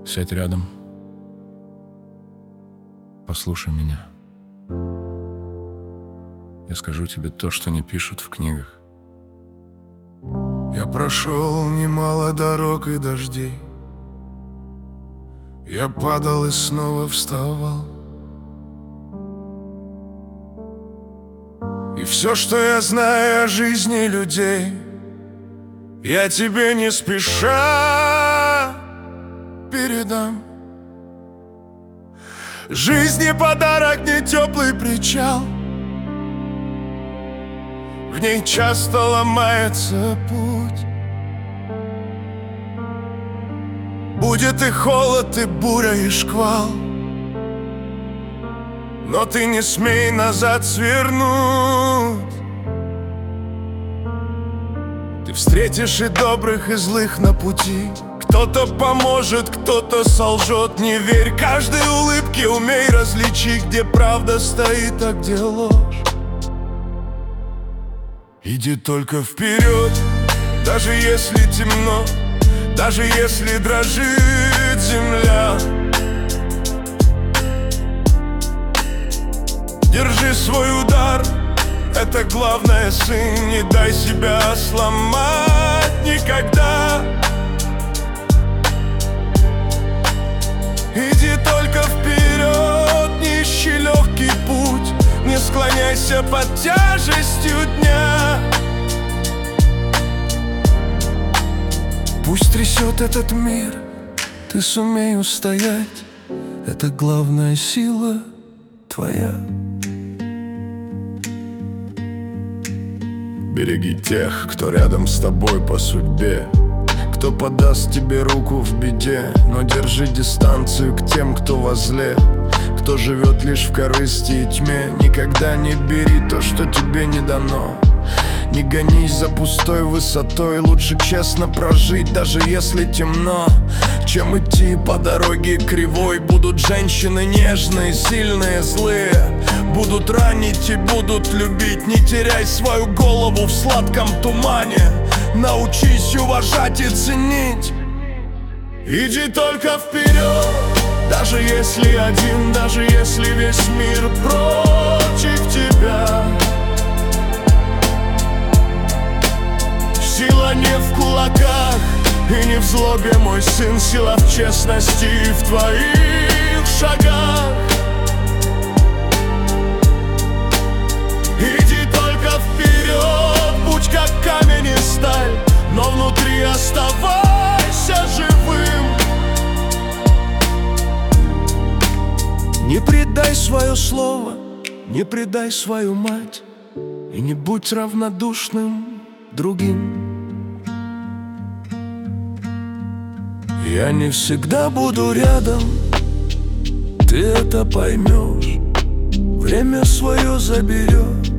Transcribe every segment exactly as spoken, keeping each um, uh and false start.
Сядь рядом, послушай меня. Я скажу тебе то, что не пишут в книгах. Я прошел немало дорог и дождей. Я падал и снова вставал. И все, что я знаю о жизни людей, я тебе не спеша передам. Жизни подарок, не теплый причал. В ней часто ломается путь. Будет и холод, и буря, и шквал, но ты не смей назад свернуть. Ты встретишь и добрых, и злых на пути. Кто-то поможет, кто-то солжет. Не верь каждой улыбке, умей различить, где правда стоит, а где ложь. Иди только вперед, даже если темно, даже если дрожит земля. Держи свой удар, это главное, сын. Не дай себя сломать никогда. Иди только вперед, не ищи легкий путь. Не склоняйся под тяжестью дня. Пусть трясет этот мир, ты сумей устоять. Это главная сила твоя. Береги тех, кто рядом с тобой по судьбе, кто подаст тебе руку в беде. Но держи дистанцию к тем, кто возле, кто живет лишь в корысти и тьме. Никогда не бери то, что тебе не дано. Не гонись за пустой высотой. Лучше честно прожить, даже если темно, чем идти по дороге кривой. Будут женщины нежные, сильные, злые, будут ранить и будут любить. Не теряй свою голову в сладком тумане. Научись уважать и ценить. Иди только вперед, даже если один, даже если весь мир против тебя. Сила не в кулаках и не в злобе, мой сын. Сила в честности и в твоих шагах. Иди только вперед, будь как камень и сталь, но внутри оставайся живым. Не предай свое слово, не предай свою мать, и не будь равнодушным другим. Я не всегда буду рядом, ты это поймешь. Время свое заберет.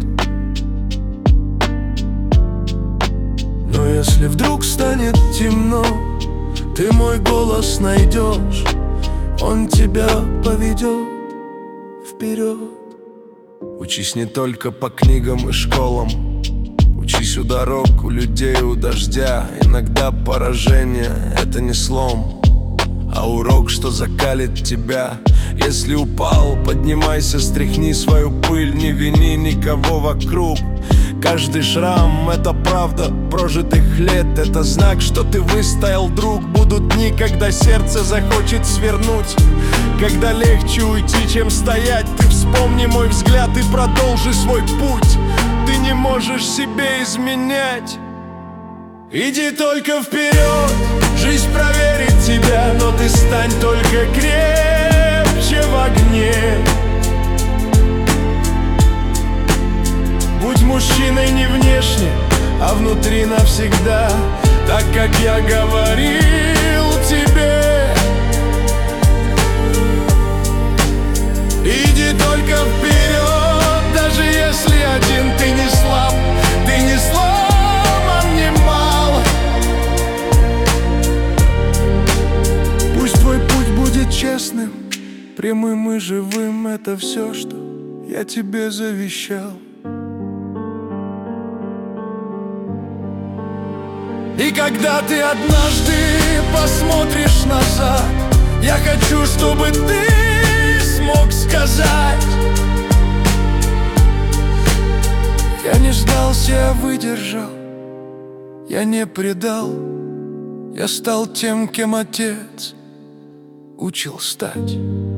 Но если вдруг станет темно, ты мой голос найдешь. Он тебя поведет вперед. Учись не только по книгам и школам, учись у дорог, у людей, у дождя. Иногда поражение — это не слом, а урок, что закалит тебя. Если упал, поднимайся, стряхни свою пыль. Не вини никого вокруг. Каждый шрам — это правда прожитых лет. Это знак, что ты выстоял, друг. Будут дни, когда сердце захочет свернуть, когда легче уйти, чем стоять. Ты вспомни мой взгляд и продолжи свой путь. Ты не можешь себе изменять. Иди только вперед, жизнь проверит тебя, но ты стань только крепче в огне. Будь мужчиной не внешне, а внутри навсегда, так как я говорил тебе. Иди только вперед, даже если один. Ты не слаб, ты не сломан, не мал. Пусть твой путь будет честным, прямым и живым. Это все, что я тебе завещал. И когда ты однажды посмотришь назад, Я хочу, чтобы ты смог сказать: я не сдался, я выдержал, я не предал. Я стал тем, кем отец учил стать.